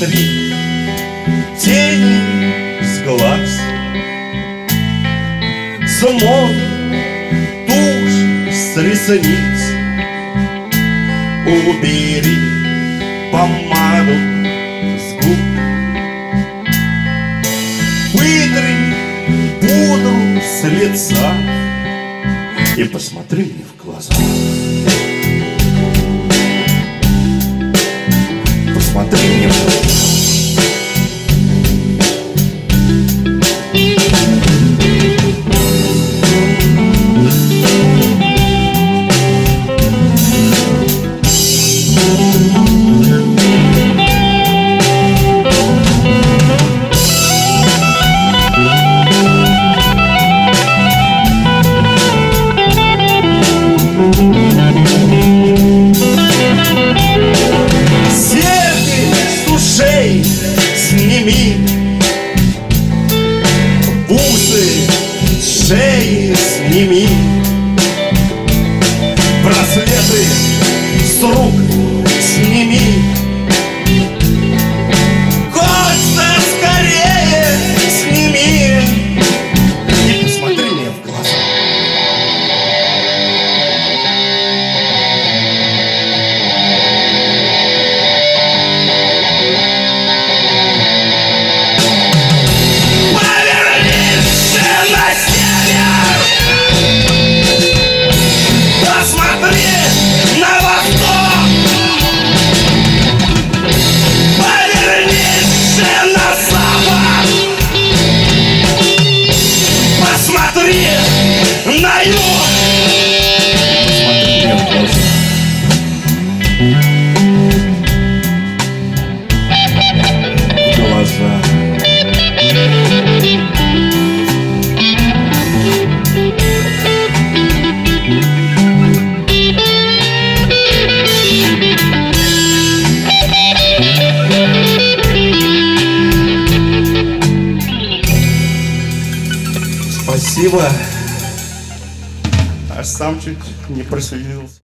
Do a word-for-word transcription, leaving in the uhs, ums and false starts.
Посмотри, тени с глаз, смог тушь с ресниц. Убери помаду с губ, вытри пудру с лица и посмотри мне в глаза. Посмотри мне в глаза. Сними бусы с шеи, сними браслеты с рук, сними. Хочется скорее, сними и посмотри мне в глаза. На юг! Посмотри мне в глаза. В глаза. Спасибо. Аж сам чуть не прослезился.